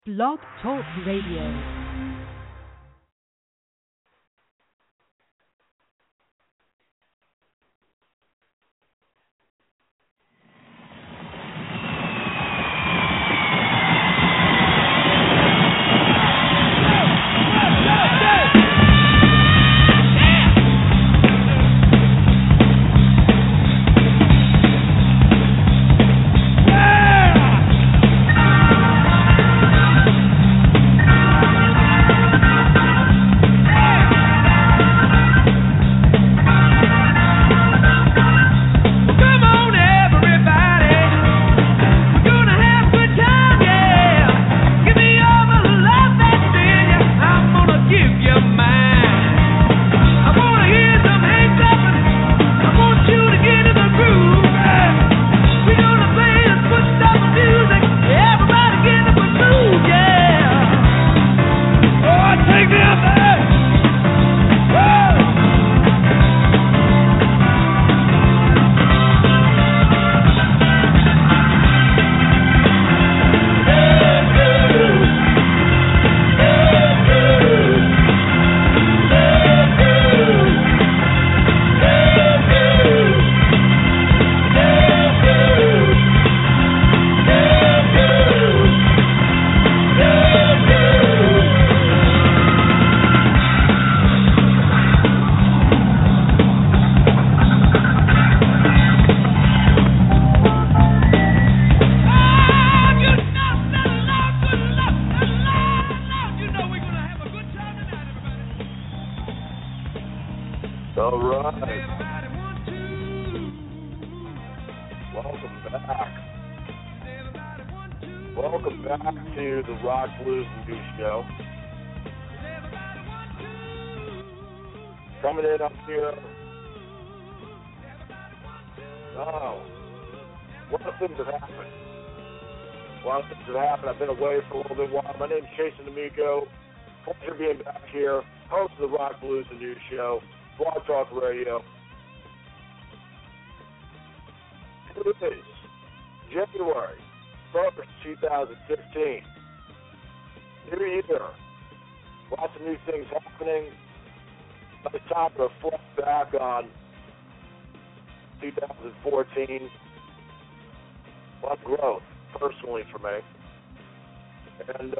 Blog Talk Radio. Coming in up here. Oh, a lot of things have happened. I've been away for a little bit while. My name's Jason D'Amico. Pleasure being back here. Host of the Rock, Blues, and News Show. Blog Talk Radio. It is January 1st, 2015. New year. Lots of new things happening. It's time to reflect back on 2014. A lot of growth, personally, for me. And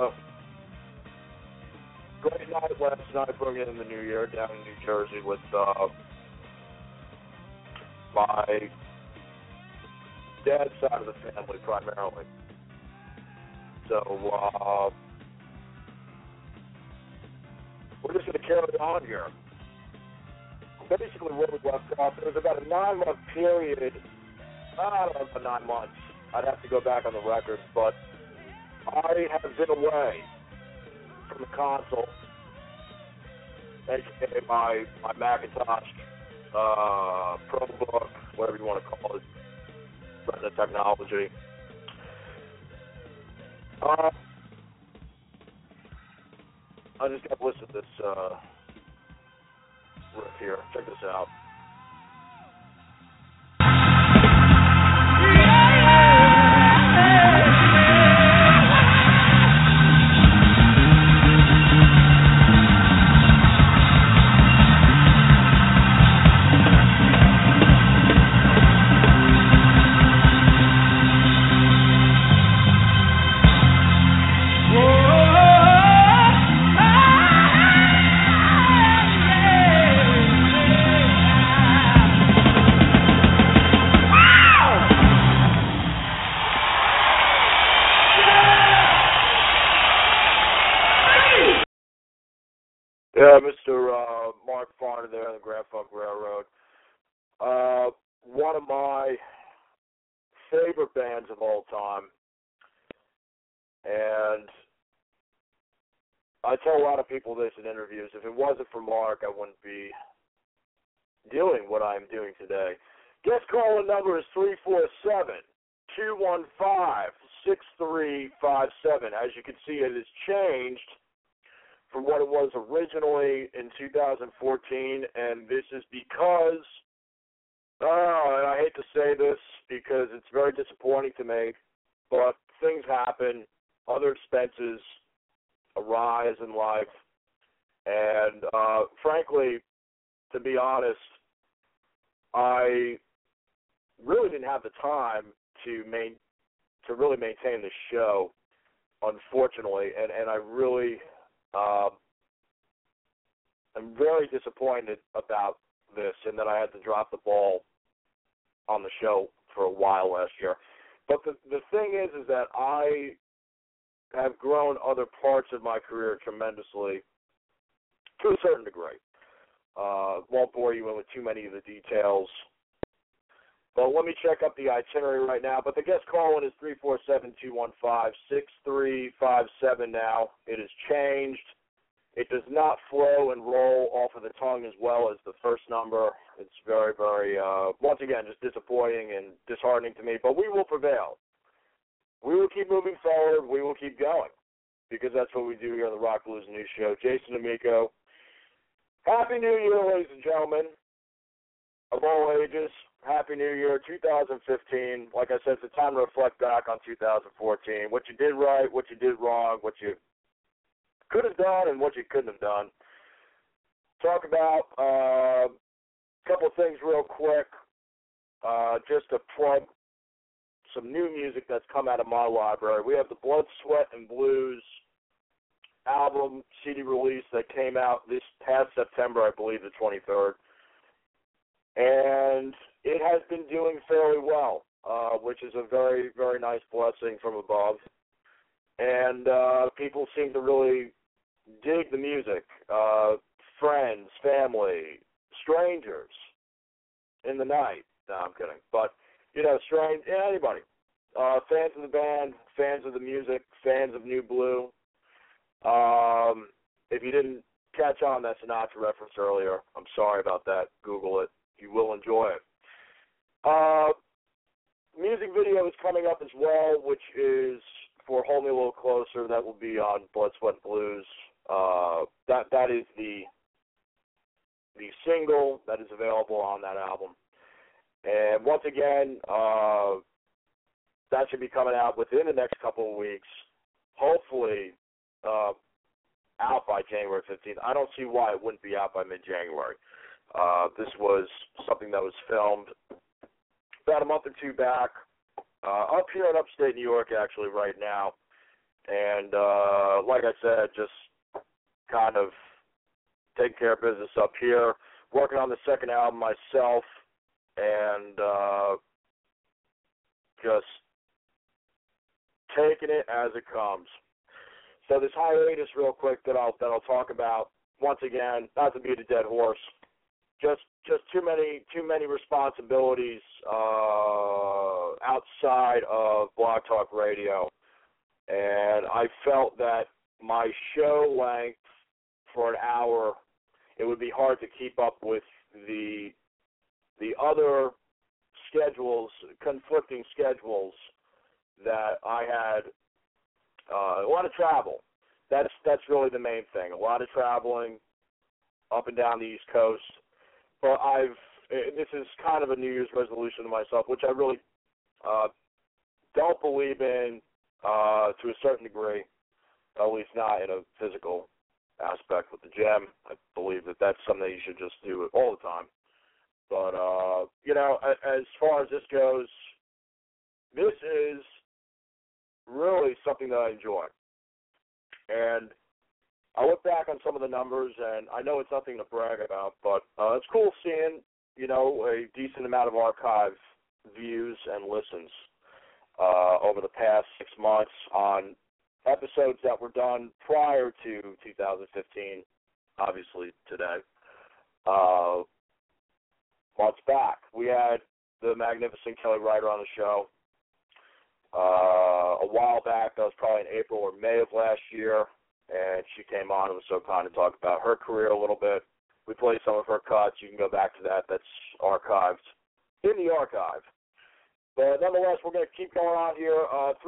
great night last night, bringing in the new year down in New Jersey with my dad's side of the family, primarily. So, we're just going to carry on here. Basically, where we left off, there was about a 9-month period. I don't know about 9 months. I'd have to go back on the records, but I have been away from the console, aka my Macintosh ProBook, whatever you want to call it, Retina technology. I just got to listen to this riff here. Check this out. Yeah, Mr. Mark Farner there on the Grand Funk Railroad. One of my favorite bands of all time. And I tell a lot of people this in interviews. If it wasn't for Mark, I wouldn't be doing what I'm doing today. Guest calling number is 347-215-6357. As you can see, it has changed from what it was originally in 2014, and this is because, and I hate to say this because it's very disappointing to me, but things happen, other expenses arise in life, and frankly, to be honest, I really didn't have the time to really maintain the show, unfortunately, and I really I'm very disappointed about this, and that I had to drop the ball on the show for a while last year. But the thing is that I have grown other parts of my career tremendously, to a certain degree. Won't bore you in with too many of the details. But let me check up the itinerary right now. But the guest call-in is 347-215-6357 now. It has changed. It does not flow and roll off of the tongue as well as the first number. It's very, very, once again, just disappointing and disheartening to me. But we will prevail. We will keep moving forward. We will keep going, because that's what we do here on the Rock Blues News Show. Jason Amico, Happy New Year, ladies and gentlemen, of all ages. Happy New Year, 2015. Like I said, it's a time to reflect back on 2014. What you did right, what you did wrong, what you could have done, and what you couldn't have done. Talk about a couple of things real quick, just to plug some new music that's come out of my library. We have the Blood, Sweat, and Blues album CD release that came out this past September, I believe, the 23rd. And it has been doing fairly well, which is a very, very nice blessing from above. And people seem to really dig the music. Friends, family, strangers in the night. No, I'm kidding. But, you know, anybody. Fans of the band, fans of the music, fans of New Blue. If you didn't catch on that Sinatra reference earlier, I'm sorry about that. Google it. You will enjoy it. Music video is coming up as well, which is for Hold Me a Little Closer. That will be on Blood, Sweat, Blues. That is the single that is available on that album. And once again, that should be coming out within the next couple of weeks. Hopefully, out by January 15th. I don't see why it wouldn't be out by mid-January. This was something that was filmed about a month or two back, up here in upstate New York, actually, right now. And like I said, just kind of taking care of business up here, working on the second album myself, and just taking it as it comes. So this hiatus, real quick, that I'll talk about, once again, not to beat a dead horse, just too many responsibilities outside of Blog Talk Radio, and I felt that my show length for an hour, it would be hard to keep up with the other schedules, conflicting schedules that I had. A lot of travel. That's really the main thing. A lot of traveling up and down the East Coast. But this is kind of a New Year's resolution to myself, which I really don't believe in to a certain degree, at least not in a physical aspect with the gym. I believe that that's something that you should just do all the time. But, you know, as far as this goes, this is really something that I enjoy. And I look back on some of the numbers, and I know it's nothing to brag about, but it's cool seeing, you know, a decent amount of archive views and listens over the past 6 months on episodes that were done prior to 2015, obviously today. Months back, we had the magnificent Kelly Ryder on the show. A while back, that was probably in April or May of last year, and she came on and was so kind to talk about her career a little bit. We played some of her cuts. You can go back to that. That's archived in the archive. But nonetheless, we're going to keep going on here.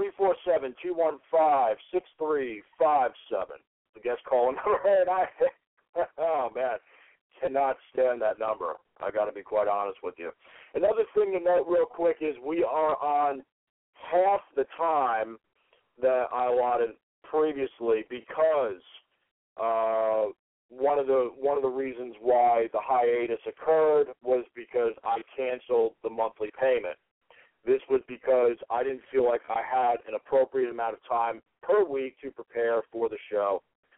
347-215-6357. The guest calling number. And oh, man, cannot stand that number. I got to be quite honest with you. Another thing to note real quick is we are on half the time that I allotted previously because one of the reasons why the hiatus occurred was because I canceled the monthly payment. This was because I didn't feel like I had an appropriate amount of time per week to prepare for the show.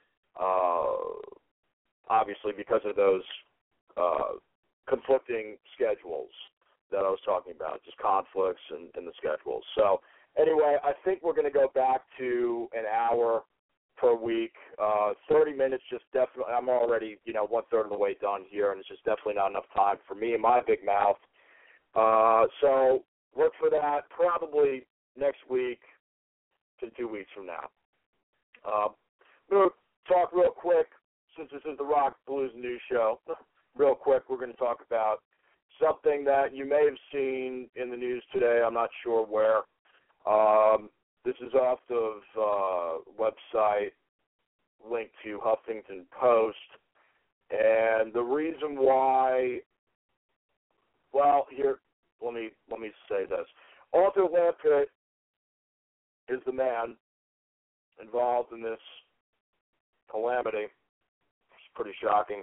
Obviously, because of those conflicting schedules that I was talking about, just conflicts in the schedules. So anyway, I think we're going to go back to an hour per week. 30 minutes just definitely, I'm already, one-third of the way done here, and it's just definitely not enough time for me and my big mouth. So look for that probably next week to 2 weeks from now. I'm going to talk real quick, since this is the Rock, Blues, and News Show. Real quick, we're going to talk about something that you may have seen in the news today. I'm not sure where. This is off of website linked to Huffington Post. And the reason why, well, here, let me say this. Arthur Lampitt is the man involved in this calamity. It's pretty shocking.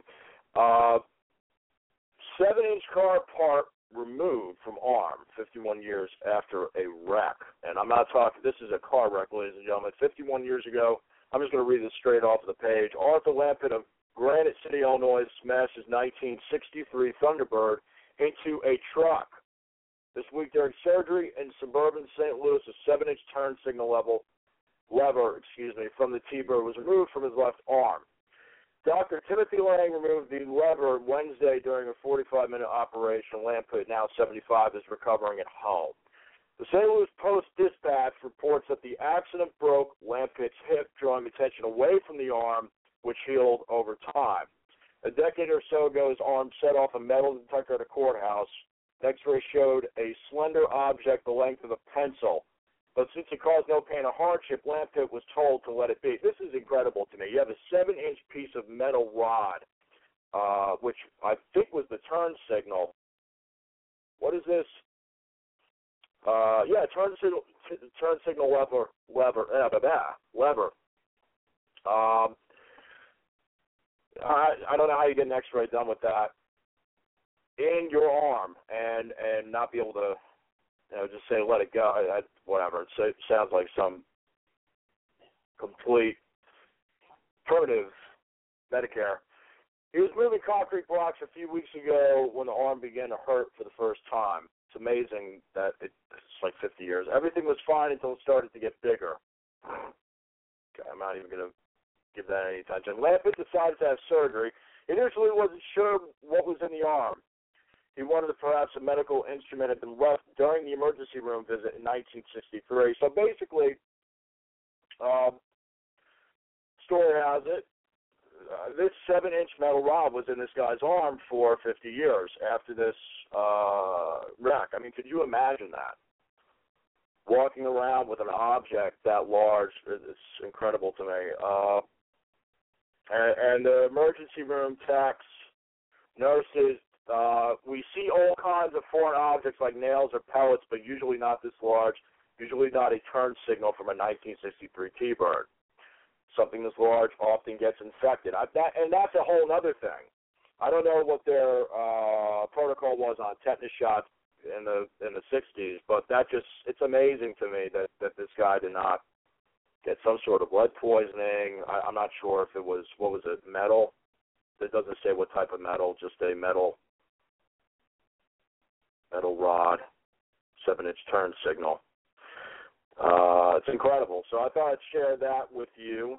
7-inch car part removed from arm 51 years after a wreck. And I'm not talking, this is a car wreck, ladies and gentlemen. 51 years ago, I'm just going to read this straight off of the page. Arthur Lampitt of Granite City, Illinois, smashed his 1963 Thunderbird into a truck. This week during surgery in suburban St. Louis, a 7-inch turn signal lever from the T-Bird was removed from his left arm. Dr. Timothy Lang removed the lever Wednesday during a 45-minute operation. Lampitt, now 75, is recovering at home. The St. Louis Post-Dispatch reports that the accident broke Lampitt's hip, drawing attention away from the arm, which healed over time. A decade or so ago, his arm set off a metal detector at a courthouse. X-ray showed a slender object the length of a pencil. But since it caused no pain or hardship, Lampitt was told to let it be. This is incredible to me. You have a 7-inch piece of metal rod, which I think was the turn signal. What is this? Turn signal lever. I don't know how you get an X-ray done with that in your arm and not be able to, just say let it go. Whatever. It sounds like some complete primitive Medicare. He was moving concrete blocks a few weeks ago when the arm began to hurt for the first time. It's amazing that it's like 50 years. Everything was fine until it started to get bigger. Okay, I'm not even going to give that any attention. Lampitt decided to have surgery. He initially wasn't sure what was in the arm. He wondered if perhaps a medical instrument had been left during the emergency room visit in 1963. So basically, story has it, this 7-inch metal rod was in this guy's arm for 50 years after this wreck. I mean, could you imagine that? Walking around with an object that large, it's incredible to me. And the emergency room techs, nurses, we see all kinds of foreign objects like nails or pellets, but usually not this large, usually not a turn signal from a 1963 T-Bird. Something this large often gets infected. And that's a whole other thing. I don't know what their protocol was on tetanus shots in the 60s, but it's amazing to me that this guy did not get some sort of lead poisoning. I'm not sure if it was, what was it, metal? It doesn't say what type of metal, just a metal rod, 7-inch turn signal. It's incredible. So I thought I'd share that with you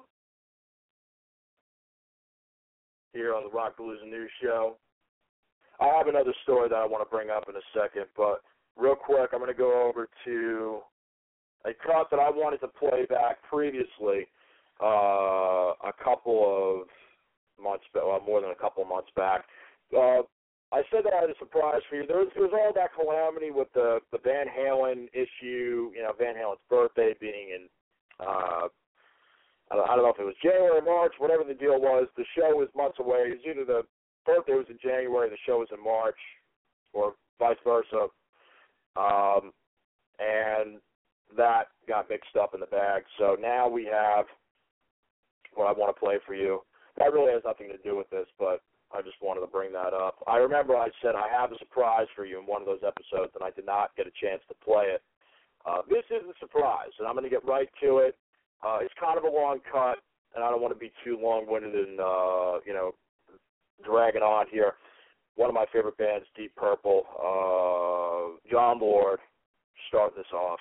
here on the Rock, Blues, and News Show. I have another story that I want to bring up in a second, but real quick, I'm going to go over to a cut that I wanted to play back previously a couple of months, more than a couple of months back. I said that I had a surprise for you. There was all that calamity with the Van Halen issue, Van Halen's birthday being in, I don't know if it was January, March, whatever the deal was. The show was months away. It was either the birthday was in January, the show was in March, or vice versa. And that got mixed up in the bag. So now we have what I want to play for you. That really has nothing to do with this, but I just wanted to bring that up. I remember I said I have a surprise for you in one of those episodes, and I did not get a chance to play it. This is a surprise, and I'm going to get right to it. It's kind of a long cut, and I don't want to be too long-winded and, dragging on here. One of my favorite bands, Deep Purple, Jon Lord, start this off.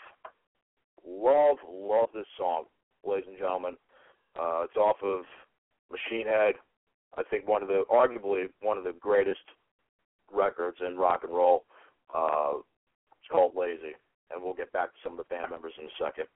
Love this song, ladies and gentlemen. It's off of Machine Head. I think arguably one of the greatest records in rock and roll. It's called Lazy, and we'll get back to some of the band members in a second.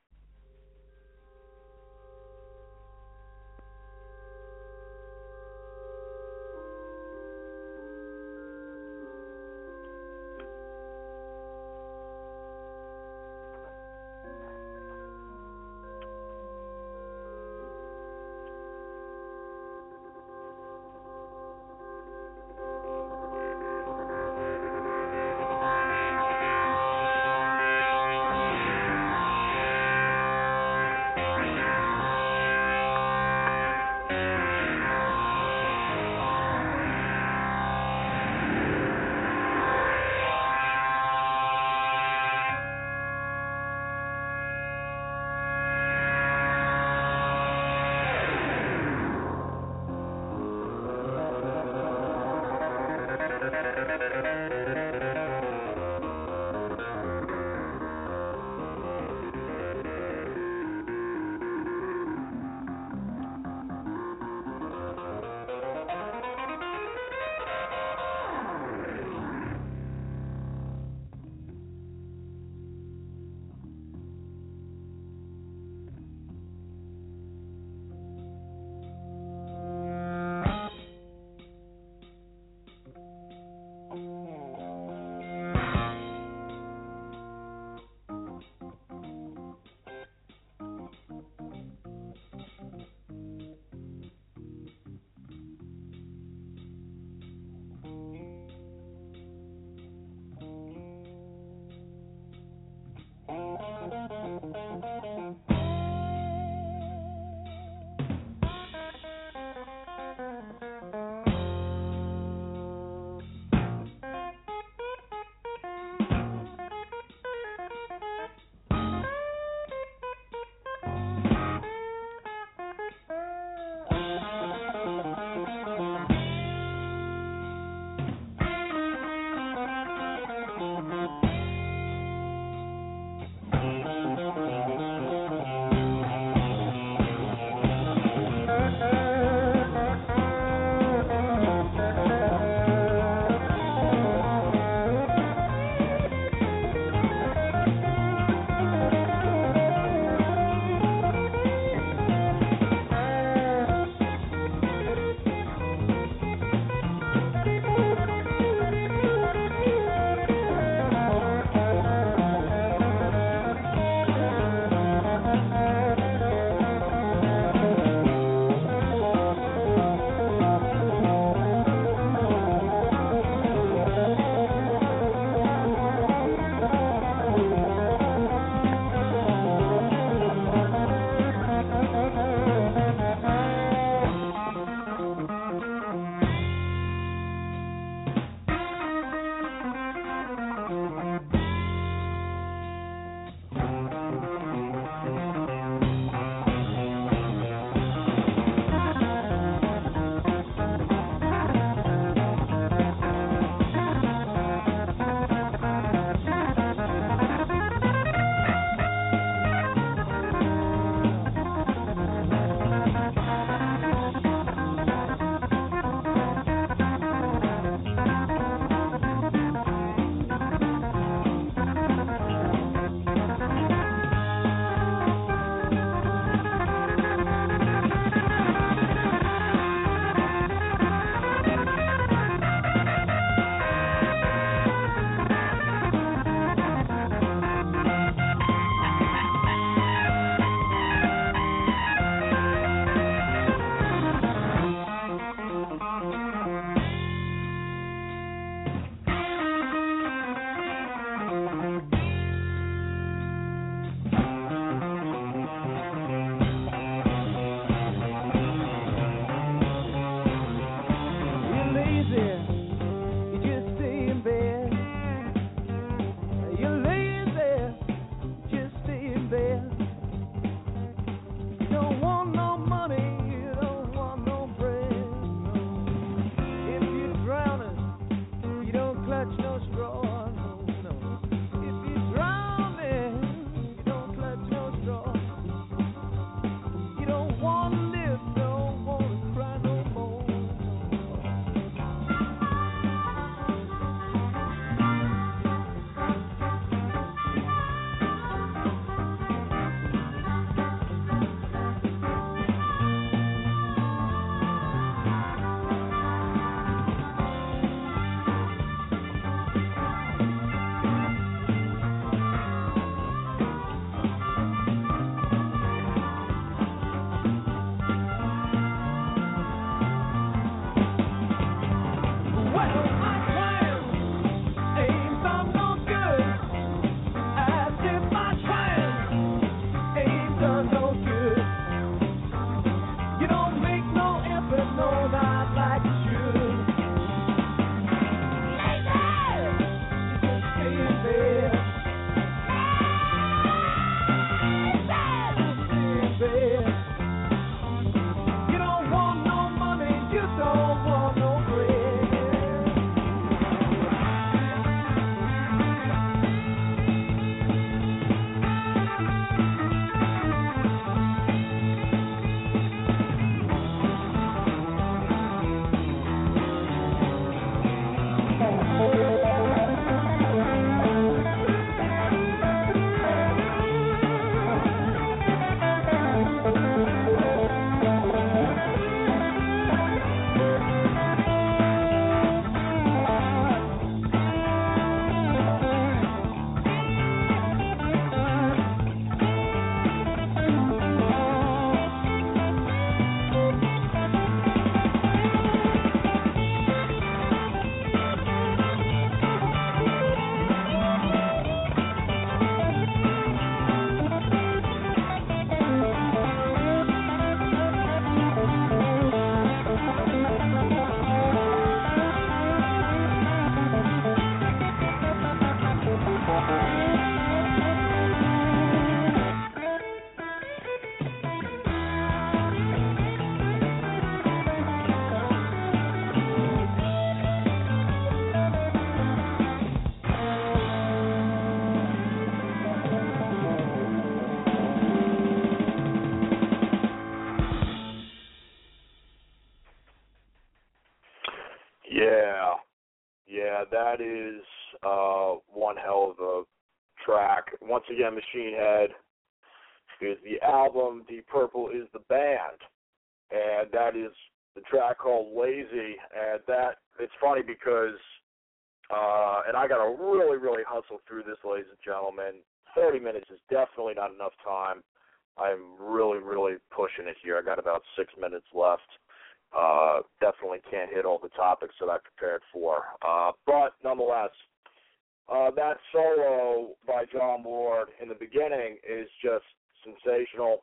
Yeah, that is one hell of a track. Once again, Machine Head is the album, Deep Purple is the band, and that is the track called Lazy. And that, it's funny because, and I got to really, really hustle through this, ladies and gentlemen. 30 minutes is definitely not enough time. I'm really, really pushing it here. I got about 6 minutes left. Definitely can't hit all the topics that I prepared for. But nonetheless, that solo by Jon Lord in the beginning is just sensational.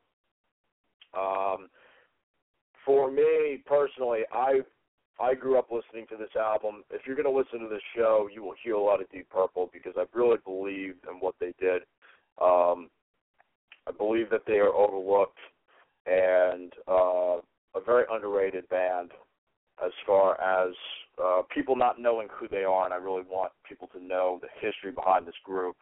For me personally, I grew up listening to this album. If you're going to listen to this show, you will hear a lot of Deep Purple because I really believe in what they did. I believe that they are overlooked and a very underrated band as far as people not knowing who they are, and I really want people to know the history behind this group.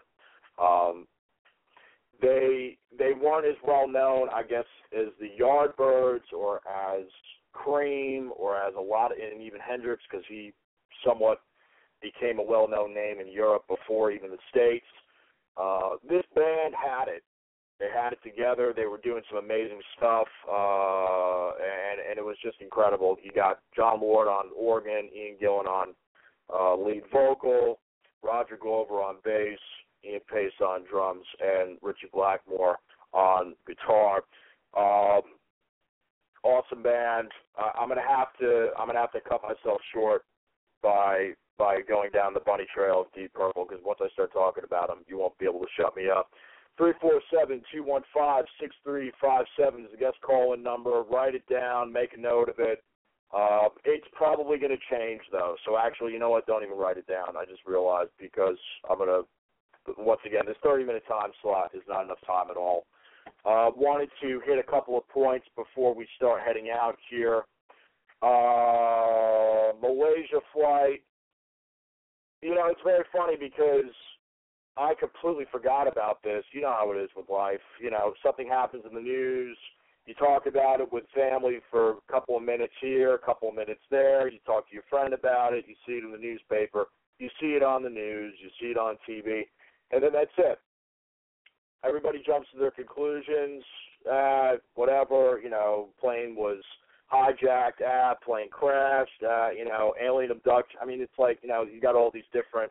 They weren't as well known, I guess, as the Yardbirds or as Cream or as a lot of, and even Hendrix, because he somewhat became a well-known name in Europe before even the States. This band had it. They had it together. They were doing some amazing stuff, and it was just incredible. You got Jon Lord on organ, Ian Gillan on lead vocal, Roger Glover on bass, Ian Pace on drums, and Richie Blackmore on guitar. Awesome band. I'm gonna have to cut myself short by going down the bunny trail of Deep Purple, because once I start talking about them, you won't be able to shut me up. 347-215-6357 is the guest call-in number. Write it down. Make a note of it. It's probably going to change, though. So actually, you know what? Don't even write it down. I just realized, because I'm going to, once again, this 30-minute time slot is not enough time at all. Wanted to hit a couple of points before we start heading out here. Malaysia flight. You know, it's very funny because I completely forgot about this. You know how it is with life. You know, something happens in the news. You talk about it with family for a couple of minutes here, a couple of minutes there. You talk to your friend about it. You see it in the newspaper. You see it on the news. You see it on TV. And then that's it. Everybody jumps to their conclusions. Whatever, you know, plane was hijacked, plane crashed, you know, alien abduction. I mean, it's like, you know, you got all these different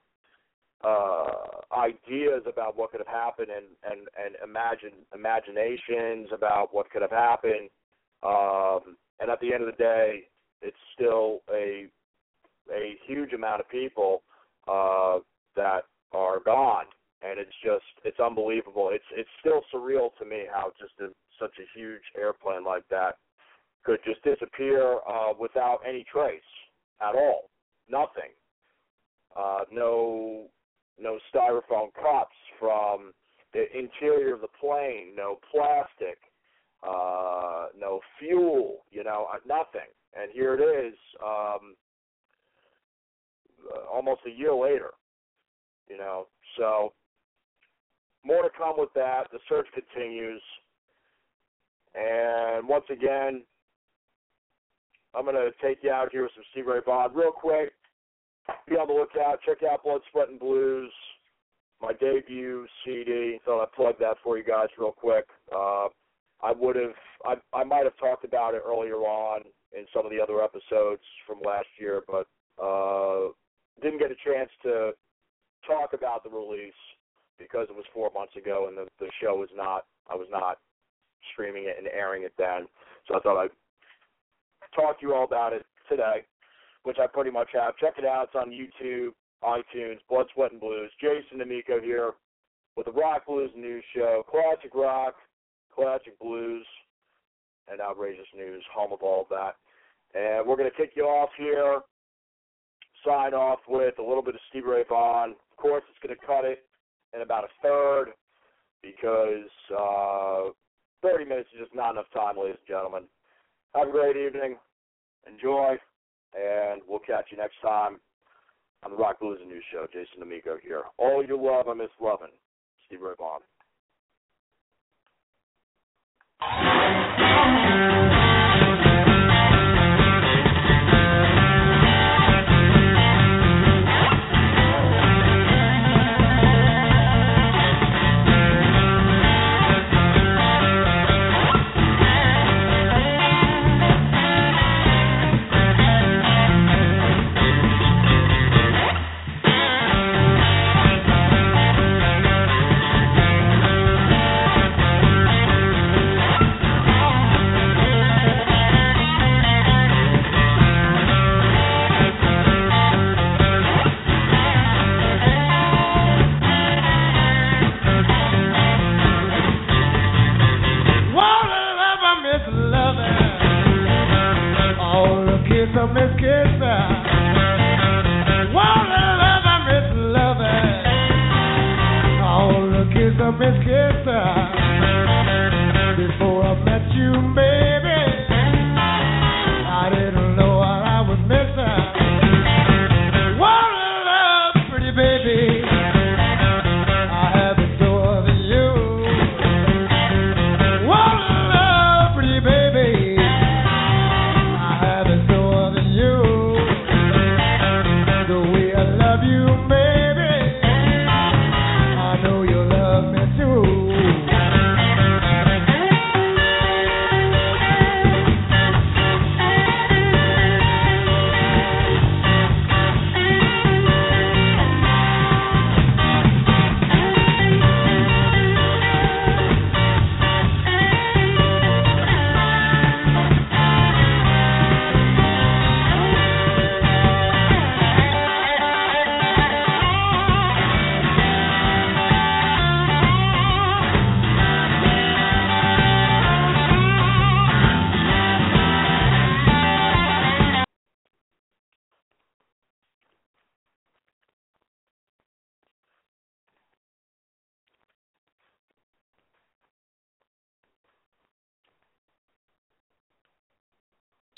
ideas about what could have happened and imaginations about what could have happened. And at the end of the day, it's still a huge amount of people that are gone. And it's unbelievable. It's still surreal to me how just such a huge airplane like that could just disappear without any trace at all. Nothing. No styrofoam cups from the interior of the plane, no plastic, no fuel, you know, nothing. And here it is, almost a year later, you know. So more to come with that. The search continues. And once again, I'm going to take you out here with some Stevie Ray Vaughan real quick. Be on the lookout. Check out Blood, Sweat, and Blues, my debut CD. Thought I'd plug that for you guys real quick. I might have talked about it earlier on in some of the other episodes from last year, but didn't get a chance to talk about the release because it was 4 months ago and the show was not. I was not streaming it and airing it then. So I thought I'd talk to you all about it today, which I pretty much have. Check it out. It's on YouTube, iTunes, Blood, Sweat, and Blues. Jason D'Amico here with the Rock Blues News Show. Classic rock, classic blues, and outrageous news, home of all of that. And we're going to kick you off here, sign off with a little bit of Stevie Ray Vaughan. Of course, it's going to cut it in about a third because 30 minutes is just not enough time, ladies and gentlemen. Have a great evening. Enjoy. And we'll catch you next time on the Rock Blues and News Show. Jason D'Amico here. All you love, I miss loving. Stevie Ray Vaughan. kiss, I miss kissing. Wanna love, I miss loving. All the kiss, I miss kissing. Before I met you, baby.